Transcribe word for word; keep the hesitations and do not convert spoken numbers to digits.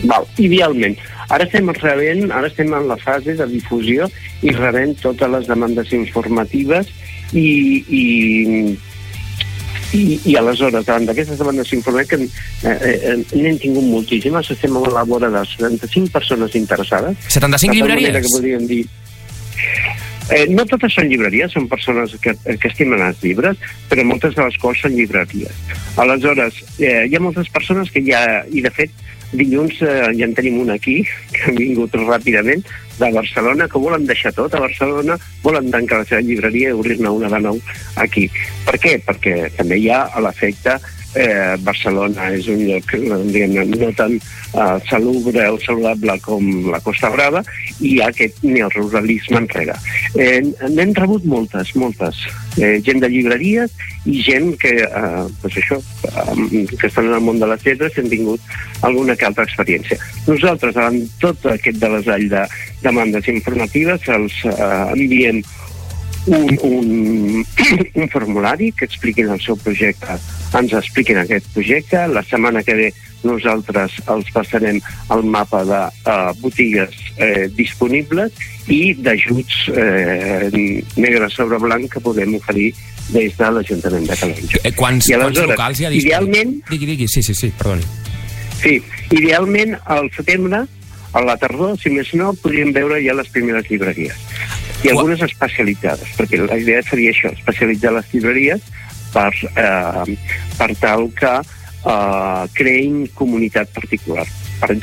Val, idealment. Ara estem rebent, ara estem en la fase de difusió i rebent totes les demandes informatives i, i, i, i aleshores, davant d'aquestes demandes informatives, que eh, eh, n'hem tingut moltíssimes, estem a la vora de setanta-cinc persones interessades. setanta-cinc llibreries? Que podríem dir... Eh, no totes són llibreries, són persones que, que estimen els llibres, però moltes de les quals són llibreries. Aleshores, eh, hi ha moltes persones que ja, i de fet, dilluns eh, ja en tenim un aquí, que han vingut ràpidament, de Barcelona, que volen deixar tot a Barcelona, volen tancar la seva llibreria i obrir-ne una de nou aquí. Per què? Perquè també hi ha l'efecte Eh, Barcelona és un lloc diguem, no tan eh, salubre o saludable com la Costa Brava i hi ha aquest neoruralisme enrere. Eh, n'hem rebut moltes, moltes. Eh, gent de llibreries i gent que, eh, pues això, eh, que estan en el món de les lletres i han tingut alguna que altra experiència. Nosaltres, davant tot aquest de l'esall de demandes informatives, els eh, enviem Un, un, un formulari que expliquin el seu projecte, ens expliquin aquest projecte. La setmana que ve nosaltres els passarem el mapa de uh, botigues eh, disponibles i d'ajuts eh, negre sobre blanc que podem oferir des de l'Ajuntament de Calonge. Eh, quants, I quants locals hi ha disponibles? Idealment... Digui, digui, sí, sí, sí, perdoni. Sí, idealment al setembre, a la tardor, si més no, podríem veure ja les primeres llibreries. I algunes especialitzades, perquè la idea seria això, especialitzar les llibreries per, eh, per tal que eh, creïn comunitat particular.